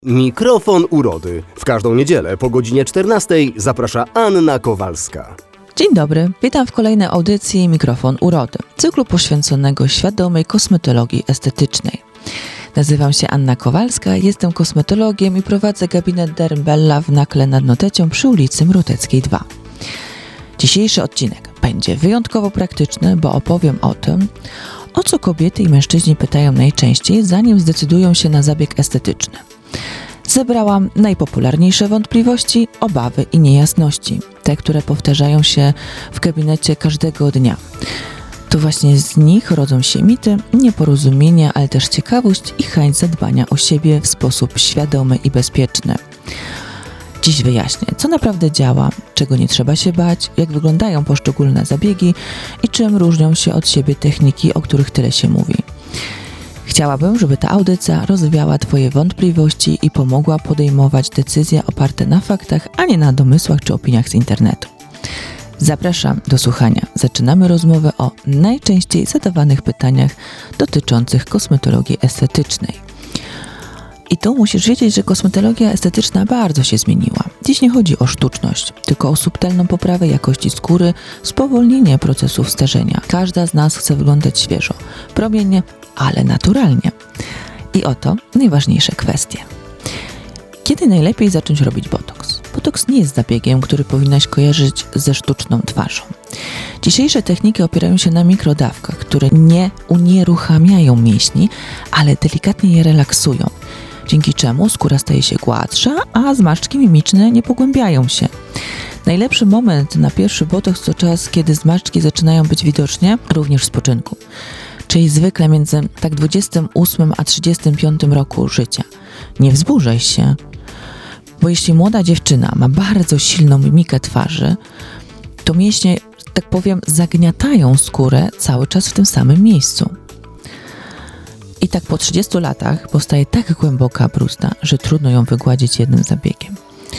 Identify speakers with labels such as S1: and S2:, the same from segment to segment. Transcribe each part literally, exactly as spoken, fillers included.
S1: Mikrofon urody. W każdą niedzielę po godzinie czternastej zaprasza Anna Kowalska.
S2: Dzień dobry, witam w kolejnej audycji Mikrofon urody, cyklu poświęconego świadomej kosmetologii estetycznej. Nazywam się Anna Kowalska, jestem kosmetologiem i prowadzę gabinet Derm Bella w Nakle nad Notecią przy ulicy Mruteckiej dwa. Dzisiejszy odcinek będzie wyjątkowo praktyczny, bo opowiem o tym, o co kobiety i mężczyźni pytają najczęściej, zanim zdecydują się na zabieg estetyczny. Zebrałam najpopularniejsze wątpliwości, obawy i niejasności, te, które powtarzają się w gabinecie każdego dnia. To właśnie z nich rodzą się mity, nieporozumienia, ale też ciekawość i chęć zadbania o siebie w sposób świadomy i bezpieczny. Dziś wyjaśnię, co naprawdę działa, czego nie trzeba się bać, jak wyglądają poszczególne zabiegi i czym różnią się od siebie techniki, o których tyle się mówi. Chciałabym, żeby ta audycja rozwiała Twoje wątpliwości i pomogła podejmować decyzje oparte na faktach, a nie na domysłach czy opiniach z internetu. Zapraszam do słuchania. Zaczynamy rozmowę o najczęściej zadawanych pytaniach dotyczących kosmetologii estetycznej. I tu musisz wiedzieć, że kosmetologia estetyczna bardzo się zmieniła. Dziś nie chodzi o sztuczność, tylko o subtelną poprawę jakości skóry, spowolnienie procesów starzenia. Każda z nas chce wyglądać świeżo, promiennie, ale naturalnie. I oto najważniejsze kwestie. Kiedy najlepiej zacząć robić botoks? Botoks nie jest zabiegiem, który powinnaś kojarzyć ze sztuczną twarzą. Dzisiejsze techniki opierają się na mikrodawkach, które nie unieruchamiają mięśni, ale delikatnie je relaksują, dzięki czemu skóra staje się gładsza, a zmarszczki mimiczne nie pogłębiają się. Najlepszy moment na pierwszy botoks to czas, kiedy zmarszczki zaczynają być widoczne również w spoczynku, czyli zwykle między tak dwudziestym ósmym a trzydziestym piątym roku życia. Nie wzburzaj się, bo jeśli młoda dziewczyna ma bardzo silną mimikę twarzy, to mięśnie, tak powiem, zagniatają skórę cały czas w tym samym miejscu. I tak po trzydziestu latach powstaje tak głęboka bruzda, że trudno ją wygładzić jednym zabiegiem.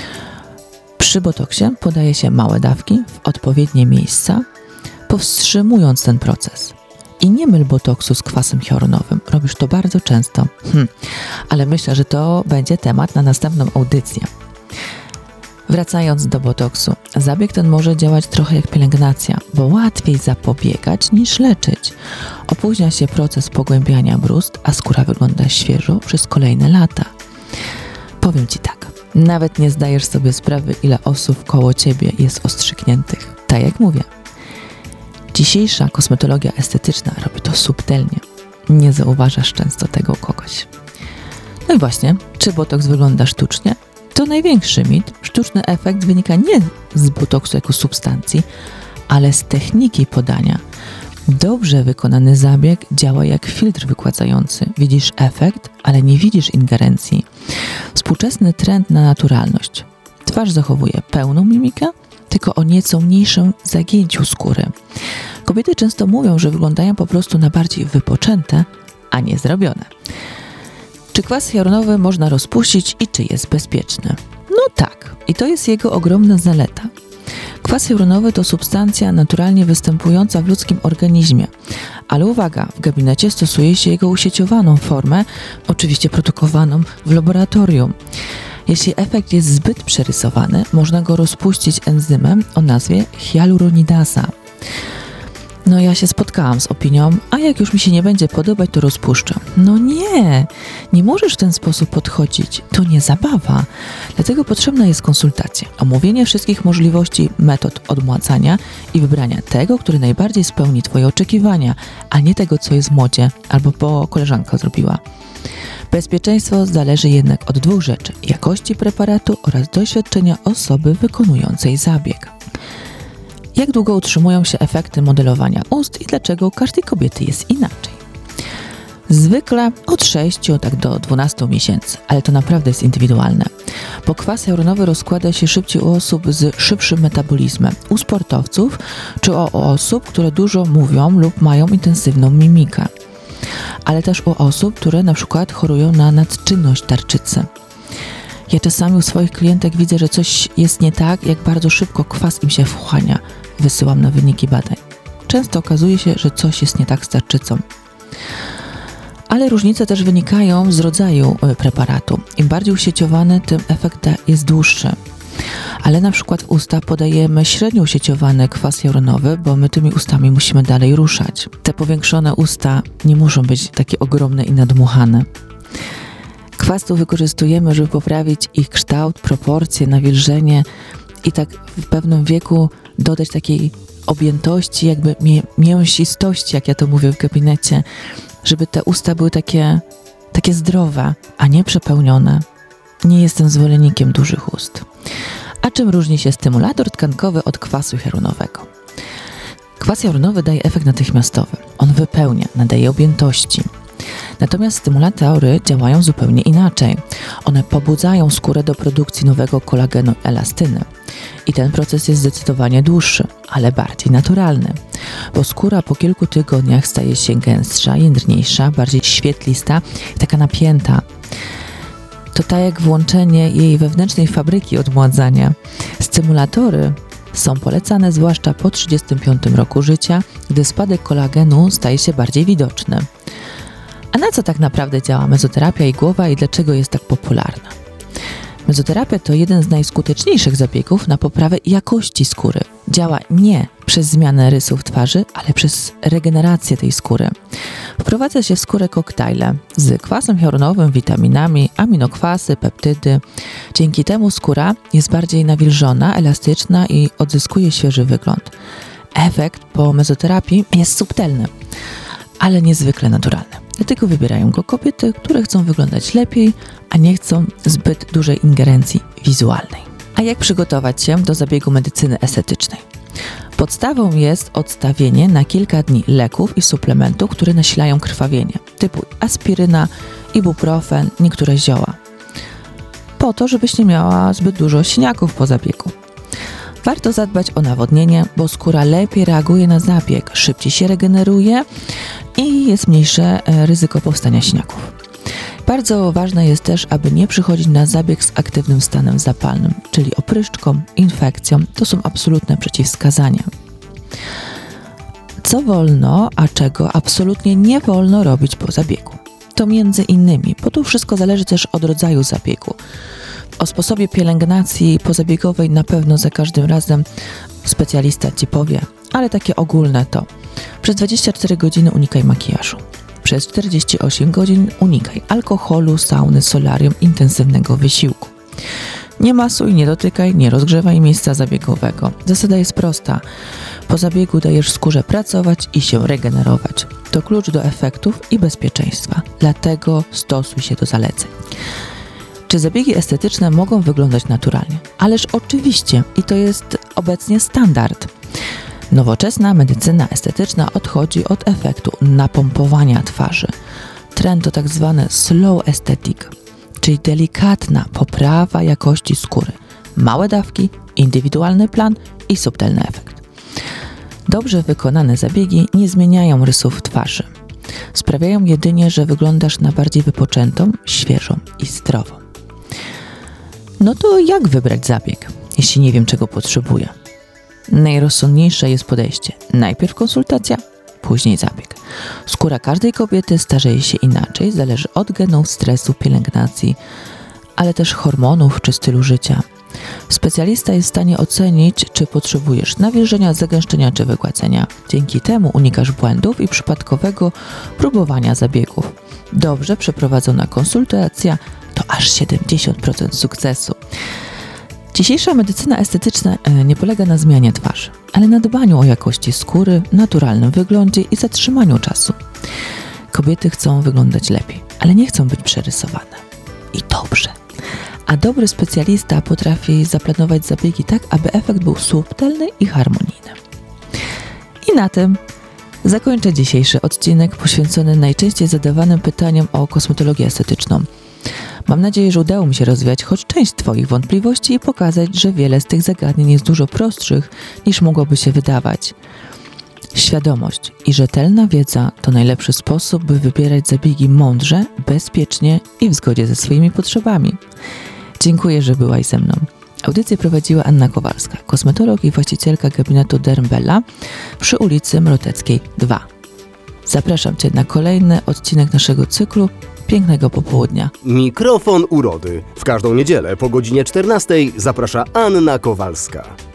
S2: Przy botoksie podaje się małe dawki w odpowiednie miejsca, powstrzymując ten proces. I nie myl botoksu z kwasem hialuronowym. Robisz to bardzo często. Hm. Ale myślę, że to będzie temat na następną audycję. Wracając do botoksu. Zabieg ten może działać trochę jak pielęgnacja, bo łatwiej zapobiegać niż leczyć. Opóźnia się proces pogłębiania bruzd, a skóra wygląda świeżo przez kolejne lata. Powiem Ci tak. Nawet nie zdajesz sobie sprawy, ile osób koło Ciebie jest ostrzykniętych. Tak jak mówię. Dzisiejsza kosmetologia estetyczna robi to subtelnie. Nie zauważasz często tego kogoś. No i właśnie, czy botoks wygląda sztucznie? To największy mit. Sztuczny efekt wynika nie z botoksu jako substancji, ale z techniki podania. Dobrze wykonany zabieg działa jak filtr wygładzający. Widzisz efekt, ale nie widzisz ingerencji. Współczesny trend na naturalność. Twarz zachowuje pełną mimikę, tylko o nieco mniejszym zagięciu skóry. Kobiety często mówią, że wyglądają po prostu na bardziej wypoczęte, a nie zrobione. Czy kwas hialuronowy można rozpuścić i czy jest bezpieczny? No tak, i to jest jego ogromna zaleta. Kwas hialuronowy to substancja naturalnie występująca w ludzkim organizmie, ale uwaga, w gabinecie stosuje się jego usieciowaną formę, oczywiście produkowaną w laboratorium. Jeśli efekt jest zbyt przerysowany, można go rozpuścić enzymem o nazwie hialuronidasa. No ja się spotkałam z opinią, a jak już mi się nie będzie podobać, to rozpuszczę. No nie, nie możesz w ten sposób podchodzić, to nie zabawa. Dlatego potrzebna jest konsultacja, omówienie wszystkich możliwości metod odmładzania i wybrania tego, który najbardziej spełni Twoje oczekiwania, a nie tego, co jest w modzie albo bo koleżanka zrobiła. Bezpieczeństwo zależy jednak od dwóch rzeczy: jakości preparatu oraz doświadczenia osoby wykonującej zabieg. Jak długo utrzymują się efekty modelowania ust i dlaczego u każdej kobiety jest inaczej? Zwykle od sześciu tak do dwunastu miesięcy, ale to naprawdę jest indywidualne, bo kwas hialuronowy rozkłada się szybciej u osób z szybszym metabolizmem, u sportowców czy o, o osób, które dużo mówią lub mają intensywną mimikę, ale też u osób, które na przykład chorują na nadczynność tarczycy. Ja czasami u swoich klientek widzę, że coś jest nie tak, jak bardzo szybko kwas im się wchłania. Wysyłam na wyniki badań. Często okazuje się, że coś jest nie tak z tarczycą. Ale różnice też wynikają z rodzaju preparatu. Im bardziej usieciowany, tym efekt jest dłuższy. Ale na przykład w usta podajemy średnio usieciowany kwas hialuronowy, bo my tymi ustami musimy dalej ruszać. Te powiększone usta nie muszą być takie ogromne i nadmuchane. Kwas tu wykorzystujemy, żeby poprawić ich kształt, proporcje, nawilżenie i tak w pewnym wieku dodać takiej objętości, jakby mię- mięsistości, jak ja to mówię w gabinecie, żeby te usta były takie, takie zdrowe, a nie przepełnione. Nie jestem zwolennikiem dużych ust. A czym różni się stymulator tkankowy od kwasu hialuronowego? Kwas hialuronowy daje efekt natychmiastowy. On wypełnia, nadaje objętości. Natomiast stymulatory działają zupełnie inaczej. One pobudzają skórę do produkcji nowego kolagenu, elastyny. I ten proces jest zdecydowanie dłuższy, ale bardziej naturalny. Bo skóra po kilku tygodniach staje się gęstsza, jędrniejsza, bardziej świetlista i taka napięta. To tak jak włączenie jej wewnętrznej fabryki odmładzania. Stymulatory są polecane zwłaszcza po trzydziestym piątym roku życia, gdy spadek kolagenu staje się bardziej widoczny. A na co tak naprawdę działa mezoterapia igłowa i dlaczego jest tak popularna? Mezoterapia to jeden z najskuteczniejszych zabiegów na poprawę jakości skóry. Działa nie przez zmianę rysów twarzy, ale przez regenerację tej skóry. Wprowadza się w skórę koktajle z kwasem hialuronowym, witaminami, aminokwasy, peptydy. Dzięki temu skóra jest bardziej nawilżona, elastyczna i odzyskuje świeży wygląd. Efekt po mezoterapii jest subtelny, ale niezwykle naturalny. Dlatego wybierają go kobiety, które chcą wyglądać lepiej, a nie chcą zbyt dużej ingerencji wizualnej. A jak przygotować się do zabiegu medycyny estetycznej? Podstawą jest odstawienie na kilka dni leków i suplementów, które nasilają krwawienie, typu aspiryna, ibuprofen, niektóre zioła. Po to, żebyś nie miała zbyt dużo siniaków po zabiegu. Warto zadbać o nawodnienie, bo skóra lepiej reaguje na zabieg, szybciej się regeneruje i jest mniejsze ryzyko powstania siniaków. Bardzo ważne jest też, aby nie przychodzić na zabieg z aktywnym stanem zapalnym, czyli opryszczką, infekcją. To są absolutne przeciwwskazania. Co wolno, a czego absolutnie nie wolno robić po zabiegu? To między innymi, bo tu wszystko zależy też od rodzaju zabiegu. O sposobie pielęgnacji pozabiegowej na pewno za każdym razem specjalista Ci powie, ale takie ogólne to przez dwadzieścia cztery godziny unikaj makijażu. Przez czterdzieści osiem godzin unikaj alkoholu, sauny, solarium, intensywnego wysiłku. Nie masuj, nie dotykaj, nie rozgrzewaj miejsca zabiegowego. Zasada jest prosta. Po zabiegu dajesz skórze pracować i się regenerować. To klucz do efektów i bezpieczeństwa. Dlatego stosuj się do zaleceń. Czy zabiegi estetyczne mogą wyglądać naturalnie? Ależ oczywiście i to jest obecnie standard. Nowoczesna medycyna estetyczna odchodzi od efektu napompowania twarzy. Trend to tak zwany slow aesthetic, czyli delikatna poprawa jakości skóry. Małe dawki, indywidualny plan i subtelny efekt. Dobrze wykonane zabiegi nie zmieniają rysów twarzy. Sprawiają jedynie, że wyglądasz na bardziej wypoczętą, świeżą i zdrową. No to jak wybrać zabieg, jeśli nie wiem, czego potrzebuję? Najrozsądniejsze jest podejście. Najpierw konsultacja, później zabieg. Skóra każdej kobiety starzeje się inaczej, zależy od genów, stresu, pielęgnacji, ale też hormonów czy stylu życia. Specjalista jest w stanie ocenić, czy potrzebujesz nawilżenia, zagęszczenia czy wygładzenia. Dzięki temu unikasz błędów i przypadkowego próbowania zabiegów. Dobrze przeprowadzona konsultacja to aż siedemdziesiąt procent sukcesu. Dzisiejsza medycyna estetyczna nie polega na zmianie twarzy, ale na dbaniu o jakości skóry, naturalnym wyglądzie i zatrzymaniu czasu. Kobiety chcą wyglądać lepiej, ale nie chcą być przerysowane. I dobrze. A dobry specjalista potrafi zaplanować zabiegi tak, aby efekt był subtelny i harmonijny. I na tym zakończę dzisiejszy odcinek poświęcony najczęściej zadawanym pytaniom o kosmetologię estetyczną. Mam nadzieję, że udało mi się rozwiać choć część Twoich wątpliwości i pokazać, że wiele z tych zagadnień jest dużo prostszych, niż mogłoby się wydawać. Świadomość i rzetelna wiedza to najlepszy sposób, by wybierać zabiegi mądrze, bezpiecznie i w zgodzie ze swoimi potrzebami. Dziękuję, że byłaś ze mną. Audycję prowadziła Anna Kowalska, kosmetolog i właścicielka gabinetu Dermbella przy ulicy Mroteckiej dwa. Zapraszam Cię na kolejny odcinek naszego cyklu Pięknego Popołudnia.
S1: Mikrofon urody. W każdą niedzielę po godzinie czternastej zaprasza Anna Kowalska.